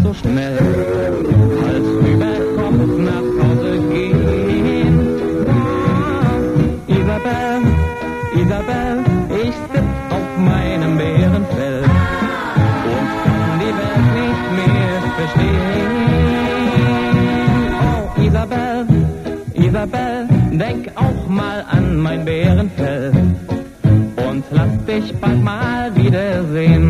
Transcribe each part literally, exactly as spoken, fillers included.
so schnell, Hals über Kopf nach Hause gehen. Oh, Isabel, Isabel, ich sitz auf meinem Bärenfell und kann die Welt nicht mehr verstehen. Oh, Isabel, Isabel, denk auch mal an mein Bärenfell und lass dich bald mal wiedersehen.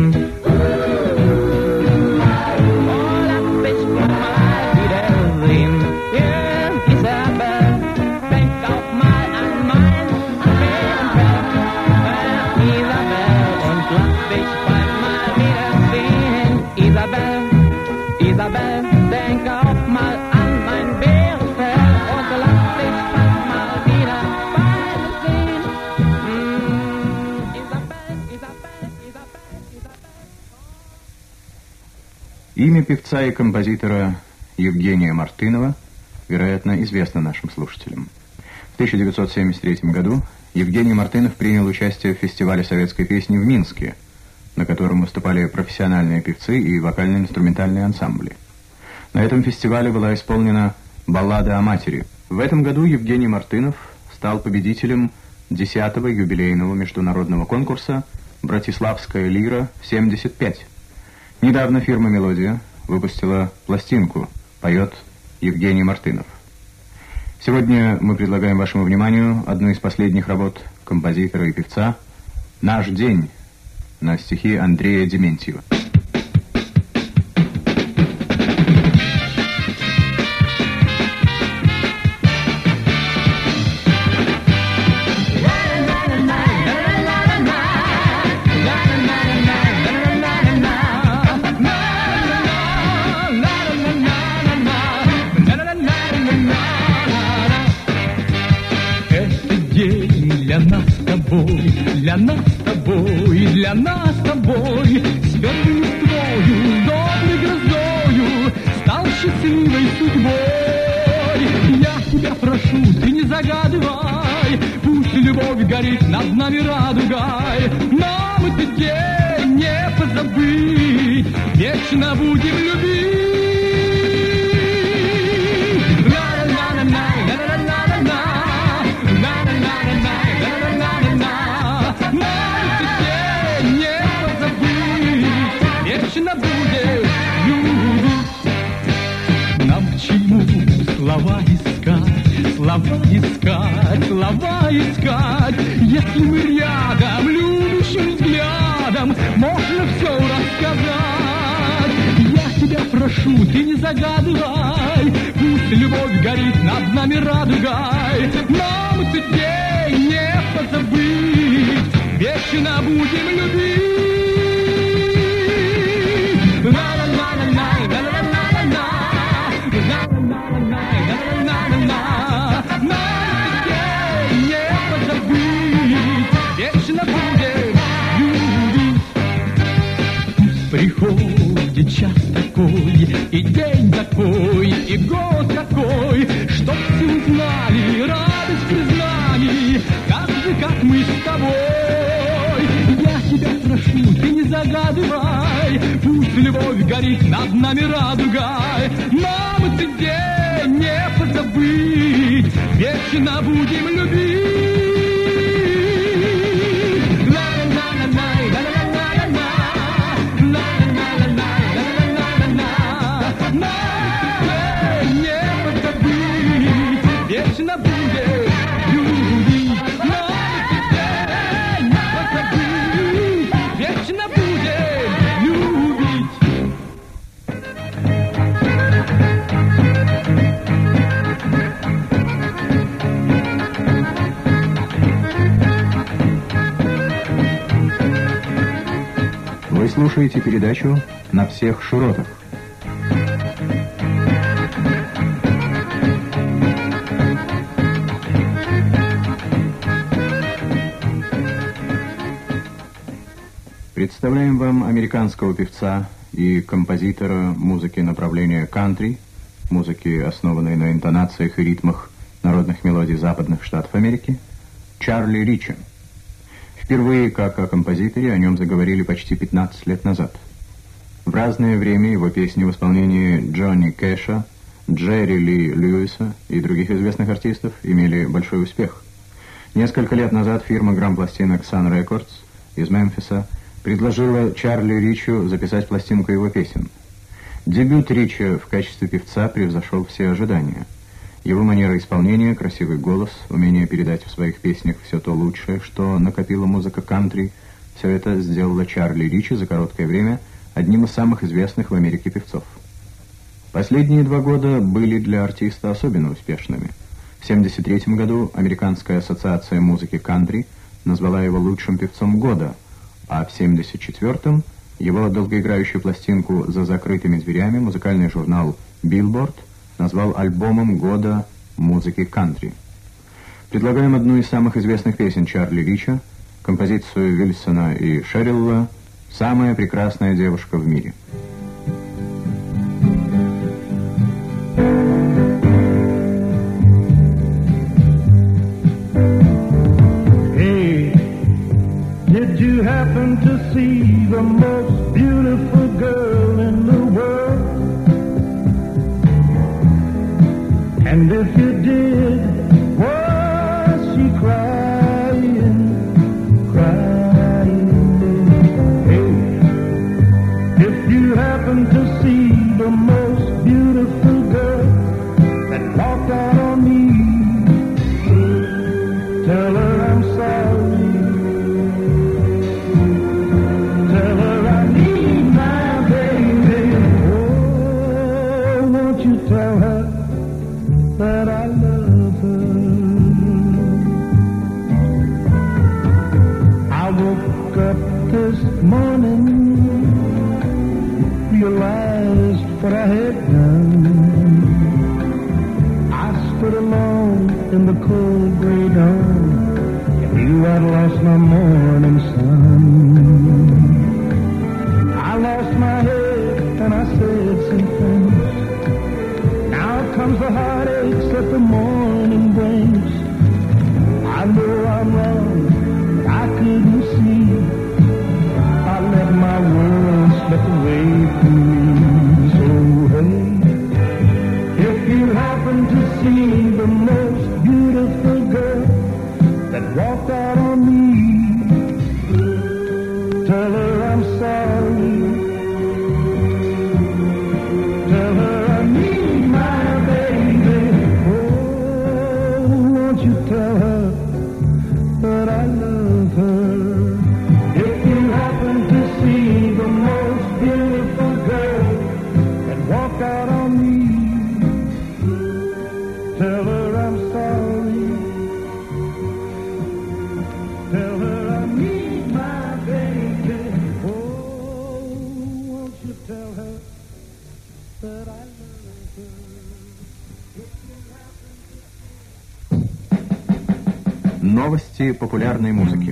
Имя певца и композитора Евгения Мартынова, вероятно, известно нашим слушателям. В тысяча девятьсот семьдесят третьем году Евгений Мартынов принял участие в фестивале советской песни в Минске, на котором выступали профессиональные певцы и вокально-инструментальные ансамбли. На этом фестивале была исполнена «Баллада о матери». В этом году Евгений Мартынов стал победителем десятого юбилейного международного конкурса «Братиславская лира-семьдесят пять». Недавно фирма «Мелодия» выпустила пластинку «Поет Евгений Мартынов». Сегодня мы предлагаем вашему вниманию одну из последних работ композитора и певца «Наш день» на стихи Андрея Дементьева. Для нас с тобой, для нас с тобой, светлой строю, доброй грозою, стал счастливой судьбой. Я тебя прошу, ты не загадывай, пусть любовь горит над нами радугой. Нам этот день не позабыть, вечно будем любить. Слова искать, слова искать, слова искать. Если мы рядом, любящим взглядом, можно все рассказать. Я тебя прошу, ты не загадывай, пусть любовь горит над нами радугой. Нам этот день не позабыть, вечно будем любить. Приходит час такой, и день такой, и год такой, чтоб все узнали радость признаний, как же, как мы с тобой. Я тебя прошу, ты не загадывай, пусть любовь горит над нами радугой. Нам этот день не позабыть, вечно будем любить. Вы слушаете передачу «На всех широтах». Представляем вам американского певца и композитора музыки направления кантри, музыки, основанной на интонациях и ритмах народных мелодий западных штатов Америки, Чарли Рича. Впервые, как о композиторе, о нем заговорили почти пятнадцать лет назад. В разное время его песни в исполнении Джонни Кэша, Джерри Ли Льюиса и других известных артистов имели большой успех. Несколько лет назад фирма грампластинок Sun Records из Мемфиса предложила Чарли Ричу записать пластинку его песен. Дебют Рича в качестве певца превзошел все ожидания. Его манера исполнения, красивый голос, умение передать в своих песнях все то лучшее, что накопила музыка кантри, все это сделало Чарли Ричи за короткое время одним из самых известных в Америке певцов. Последние два года были для артиста особенно успешными. В семьдесят третьем году Американская ассоциация музыки кантри назвала его лучшим певцом года, а в семьдесят четвёртом его долгоиграющую пластинку «За закрытыми дверями» музыкальный журнал «Билборд» назвал альбомом года музыки кантри. Предлагаем одну из самых известных песен Чарли Рича, композицию Вильсона и Шерилла «Самая прекрасная девушка в мире». Did you happen to see the most beautiful girl in the world? And if you did, was she crying, crying? Hey, if you happen to see the most beautiful girl that walked out on me, tell her I'm sorry. Tell her that I love her. I woke up this morning, realized what I had done. I stood alone in the cold gray dawn, and knew I'd lost my morning sun. I lost my head and I said some things. Comes the heartaches that the morning brings. I know I'm wrong, but I couldn't see. I let my world slip away from me. So hey, if you happen to see the most beautiful girl that walked out on me, tell her I'm sorry. Tell her I need my tell her that I love her. If you happen to see the most beautiful girl that walked out on me, tell her I'm sorry. Tell her I need my baby. Oh, won't you tell her that I love her? Новости популярной музыки.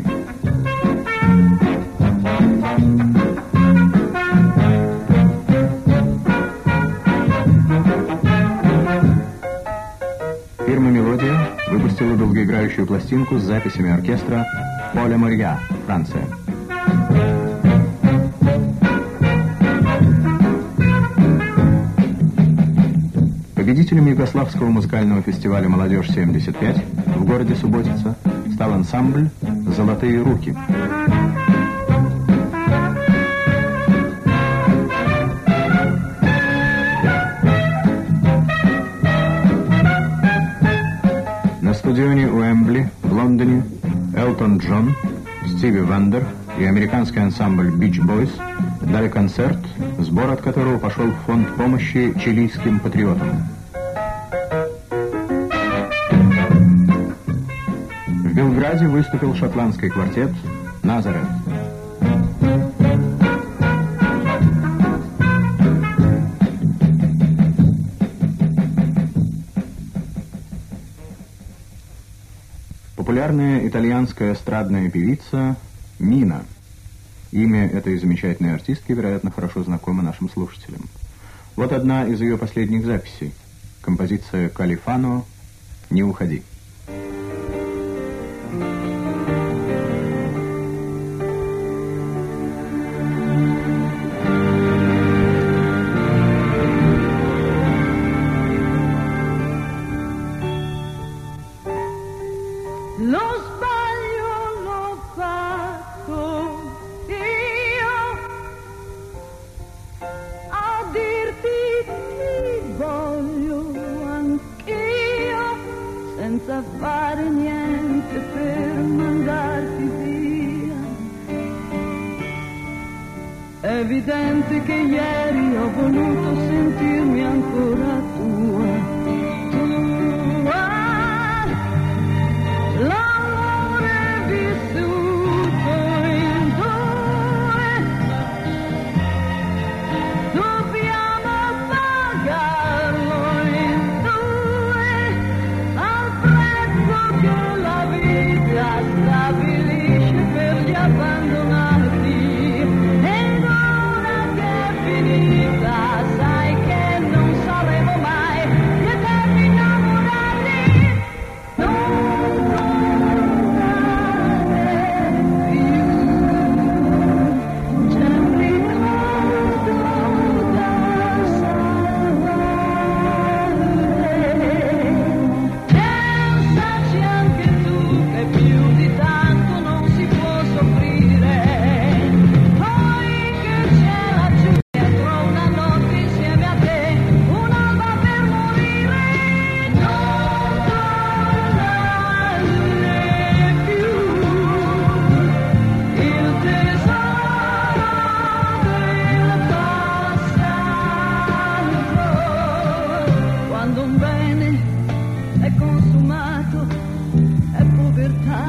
Фирма «Мелодия» выпустила долгоиграющую пластинку с записями оркестра Поля Морья, Франция. Победителем Югославского музыкального фестиваля «Молодежь-семьдесят пять» в городе Субботица стал ансамбль «Золотые руки». На стадионе Уэмбли в Лондоне Элтон Джон, Стиви Вандер и американский ансамбль «Бич Бойс» дали концерт, сбор от которого пошел в фонд помощи чилийским патриотам. В Белграде выступил шотландский квартет «Назарет». Популярная итальянская эстрадная певица Мина. Имя этой замечательной артистки, вероятно, хорошо знакомо нашим слушателям. Вот одна из ее последних записей. Композиция Калифано «Не уходи». sbaglio l'ho fatto io a dirti ti voglio anch'io, senza fare niente per mandarti via. È evidente che ieri ho voluto sentirmi ancora tua, tua. L'amore vissuto in due, dobbiamo pagarlo in due, al prezzo che la vita stabilisce per gli abbandonati. Ed ora che è finita, sai che non saremo mai gli eterni innamorati. Non tornare più, c'è un ricordo da salvare. Pensaci anche tu che più di tanto non si può soffrire. Poi che c'è laggiù dietro una notte insieme a te, un'alba per morire. Non tornare più, il tesoro del passato. Quando un bene è consumato è povertà.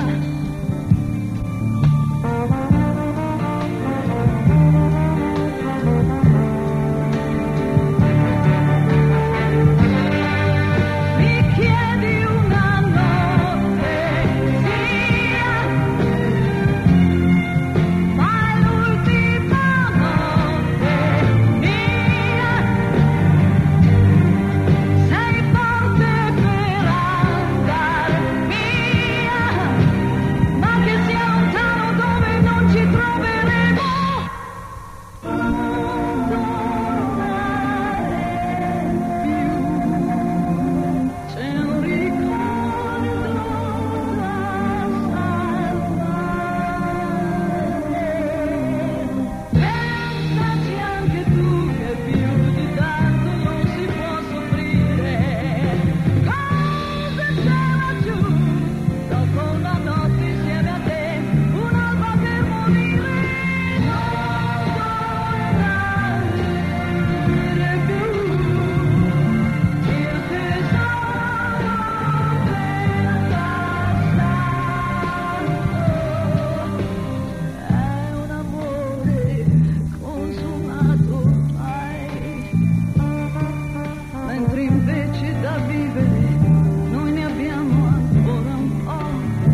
Mi chiedi una notte sia, ma è l'ultima notte mia. Sei forte per andar via, ma che sia lontano dove non ci troveremo. Non tornare più, c'è un ricordo da salvare. Pensaci anche tu che più di tanto non si può soffrire. Cosa c'è laggiù dopo una notte insieme a te, un'alba per morire. Non tornare più, il tesoro del passato è un amore consumato ormai, mentre invece da vivere noi ne abbiamo ancora un po',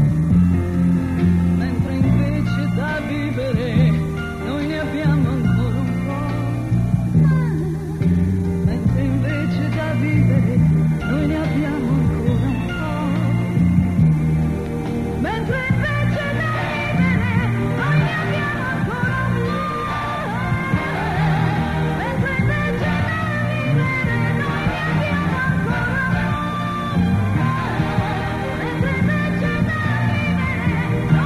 mentre invece da vivere noi ne abbiamo ancora un po', mentre invece da vivere noi ne abbiamo ancora un po', mentre invece da vivere noi ne abbiamo ancora un po', mentre invece da vivere noi ne abbiamo ancora un po', mentre invece da vivere noi ne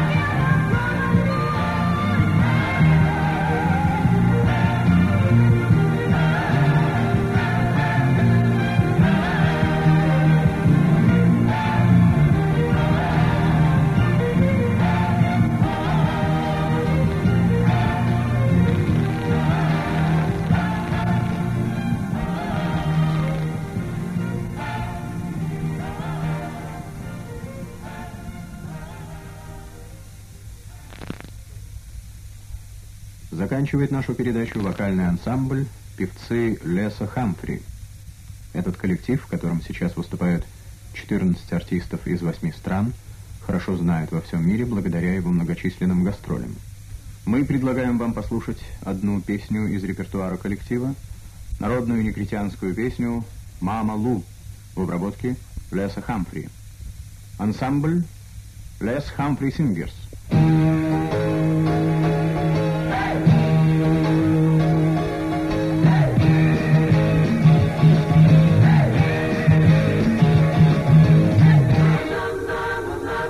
Заканчивает нашу передачу вокальный ансамбль певцы Леса Хамфри. Этот коллектив, в котором сейчас выступают четырнадцать артистов из восьми стран, хорошо знают во всем мире благодаря его многочисленным гастролям. Мы предлагаем вам послушать одну песню из репертуара коллектива, народную негритянскую песню «Мама Лу» в обработке Леса Хамфри. Ансамбль Les Humphrey Singers. La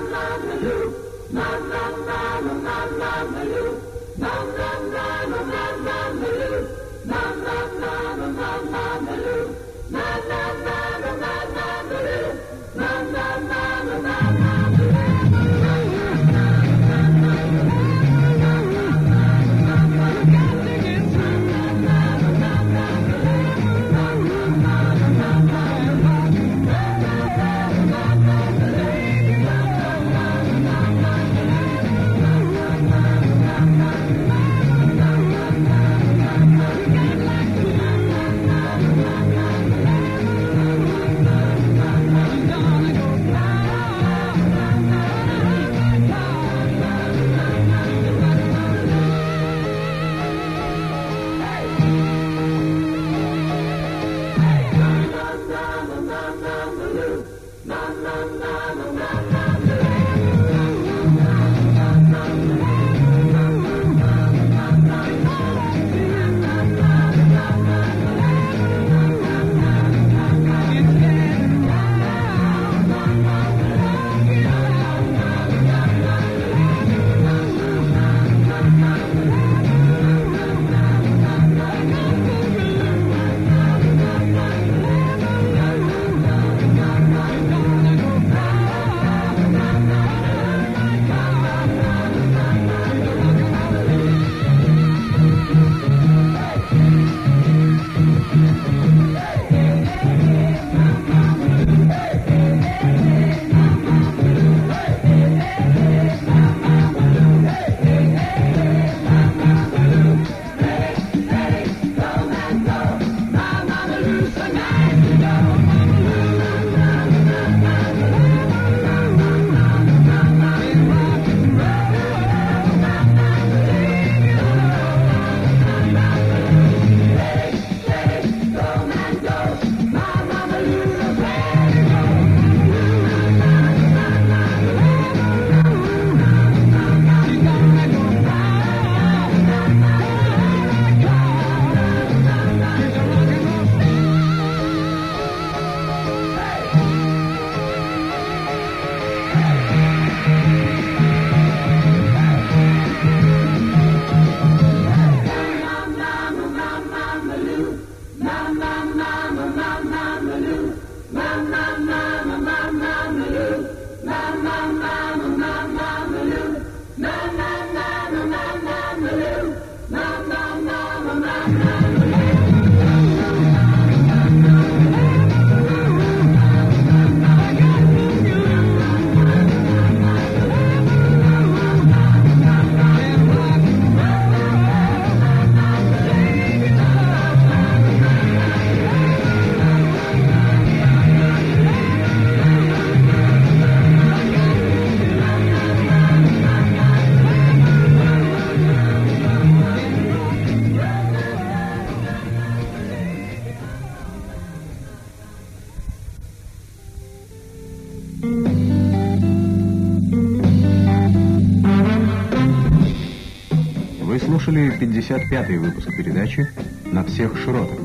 Вы слушали пятьдесят пятый выпуск передачи «На всех широтах».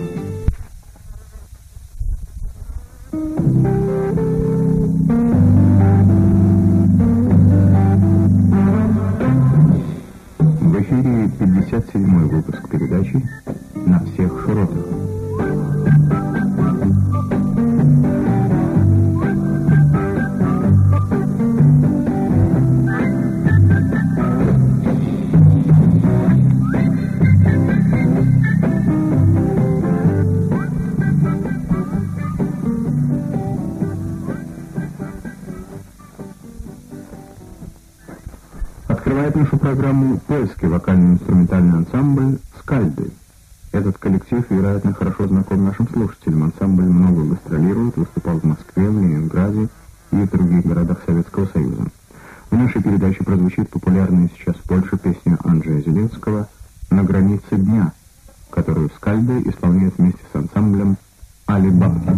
В эфире пятьдесят седьмой выпуск передачи «На всех широтах». Открывает нашу программу польский вокально-инструментальный ансамбль «Скальды». Этот коллектив, вероятно, хорошо знаком нашим слушателям. Ансамбль много гастролирует, выступал в Москве, в Ленинграде и в других городах Советского Союза. В нашей передаче прозвучит популярная сейчас в Польше песня Анджея Зеленского «На границе дня», которую «Скальды» исполняют вместе с ансамблем «Али Бабки».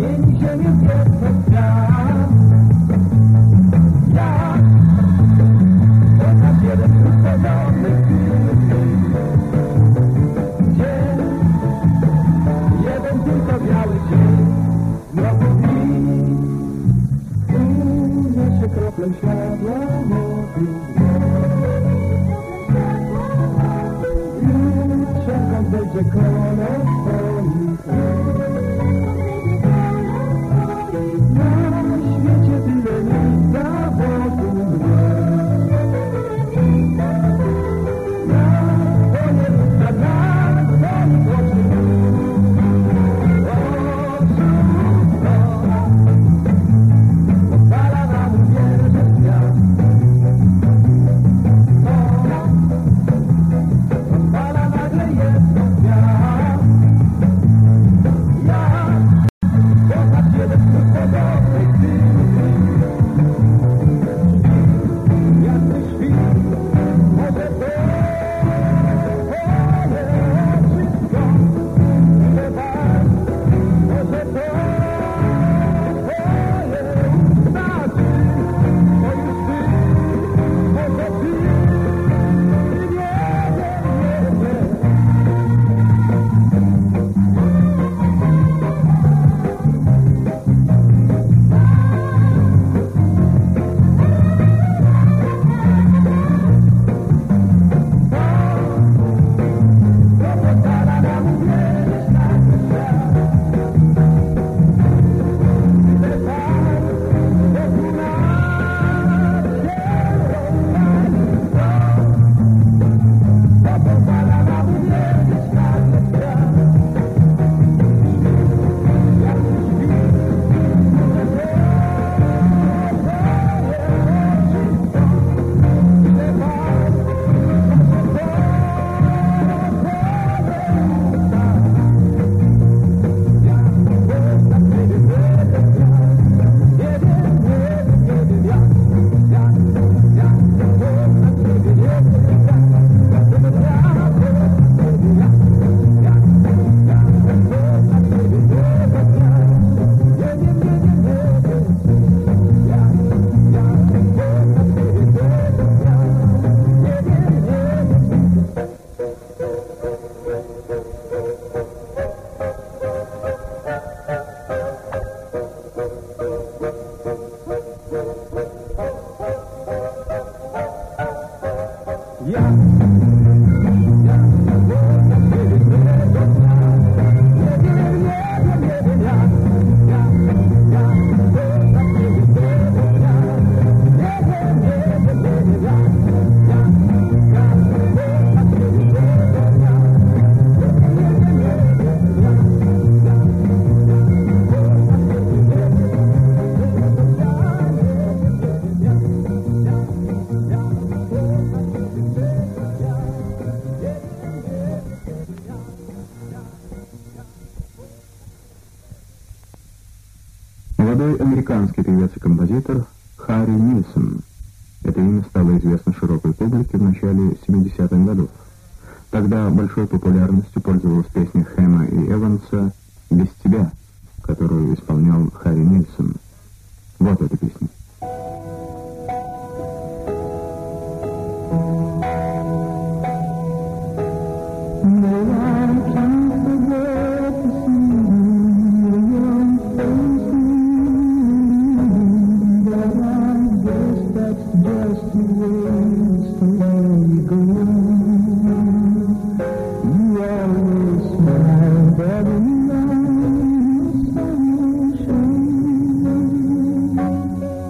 Молодой американский певец и композитор Харри Нильсон. Это имя стало известно широкой публике в начале семидесятых годов. Тогда большой популярностью пользовалась песня Хэма и Эванса «Без тебя», которую исполнял Харри Нильсон. Вот эта песня. Thank you.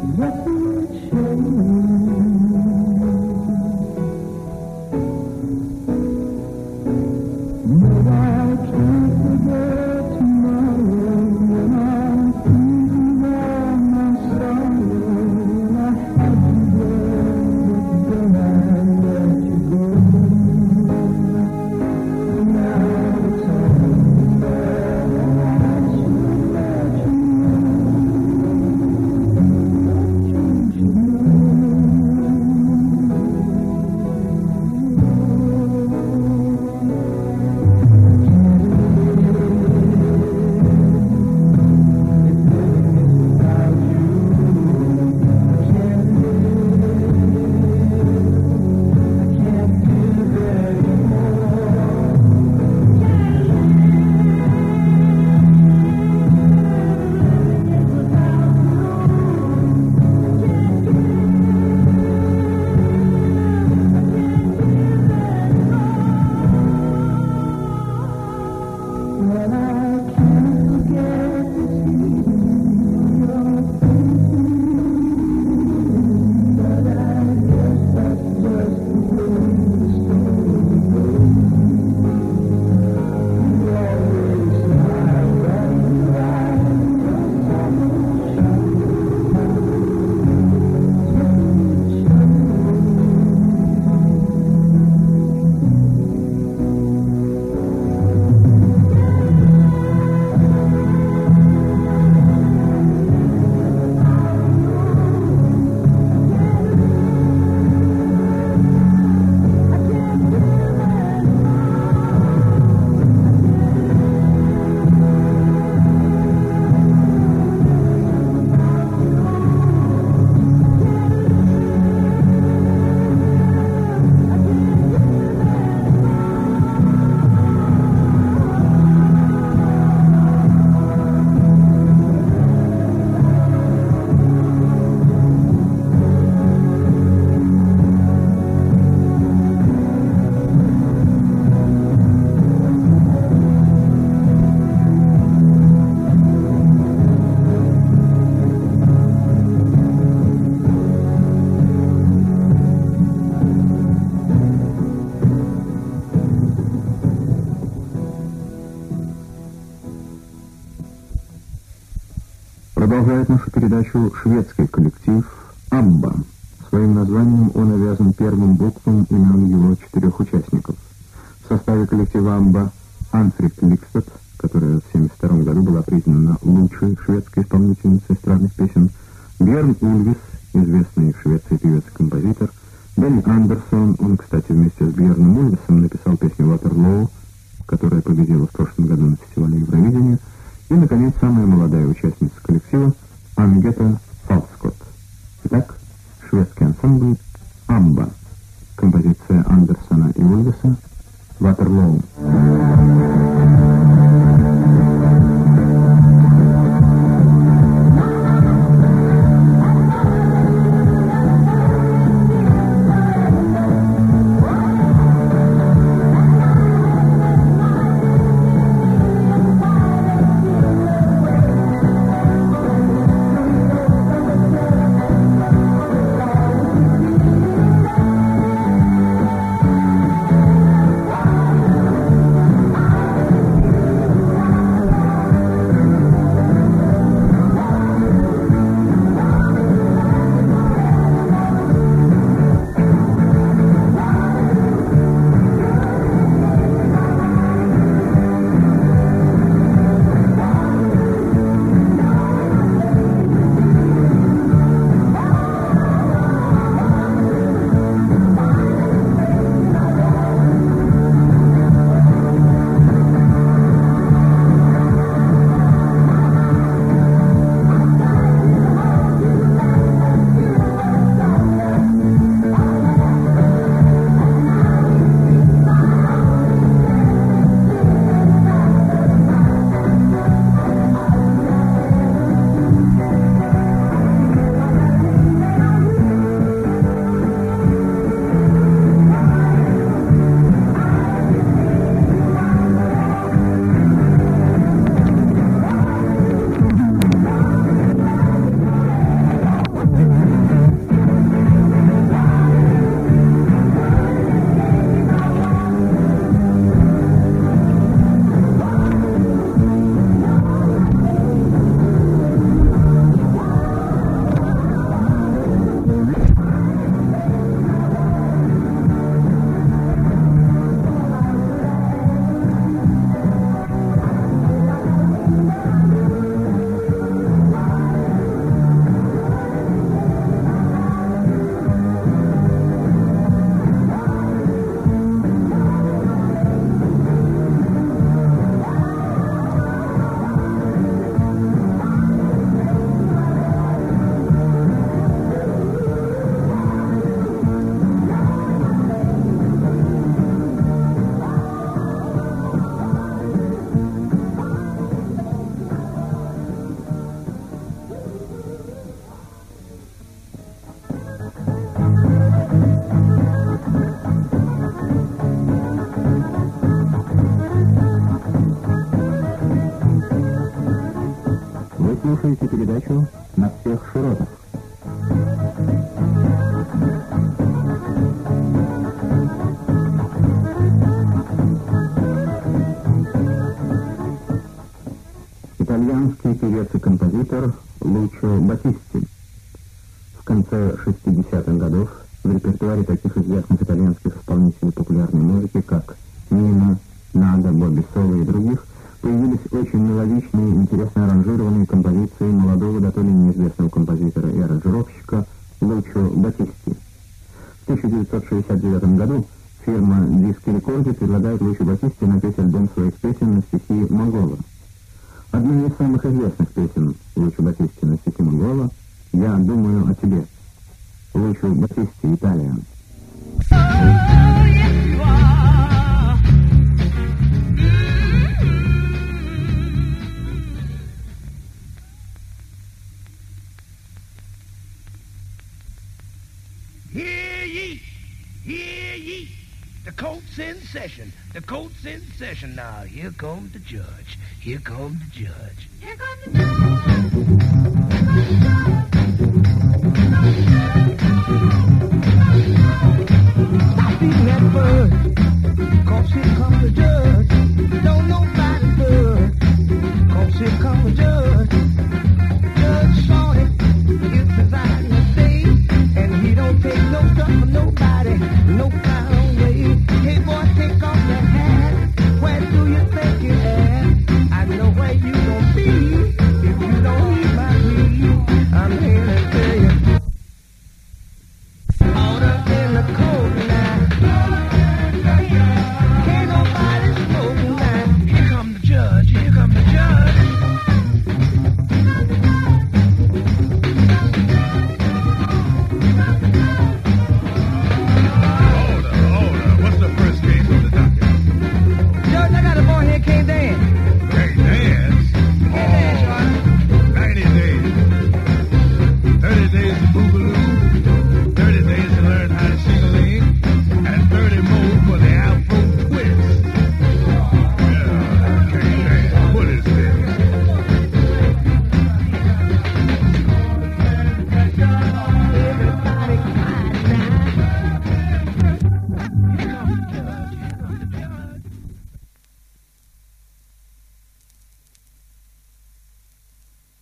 Продолжает нашу передачу шведский коллектив «Абба». Своим названием он обязан первым буквам имен его четырех участников. В составе коллектива «Абба» Анфрид Ликстед, которая в семьдесят втором году была признана лучшей шведской исполнительницей эстрадных песен, Бьерн Ульвис, известный в Швеции певец и композитор, Бенни Андерсон, он, кстати, вместе с Бьерном Ульвисом написал песню «Ватерлоу», которая победила в прошлом году на фестивале Евровидения, и, наконец, самая молодая участница коллектива Ангета Фалскотт. Итак, шведский ансамбль «Абба». Композиция Андерсона и Ульвиса «Ватерлоу». Слушайте передачу «На всех широтах». Итальянский певец и композитор Лучо Батисти. В конце шестидесятых годов в репертуаре таких известных итальянских исполнителей популярной музыки, как Нино, Надо, Бобби Соло и других, появились очень мелодичные и интересно аранжированные композиции молодого, до то ли неизвестного композитора и аранжировщика Лучо Батисти. В тысяча девятьсот шестьдесят девятом году фирма Диски Рекорди предлагает Лучо Батисти напеть альбом своих песен на стихи Могола. Одна из самых известных песен Лучо Батисти на стихи Могола «Я думаю о тебе». Лучо Батисти, Италия. Hear ye, hear ye, the court's in session, the court's in session now. Here comes the judge, here comes the judge. Here comes the judge.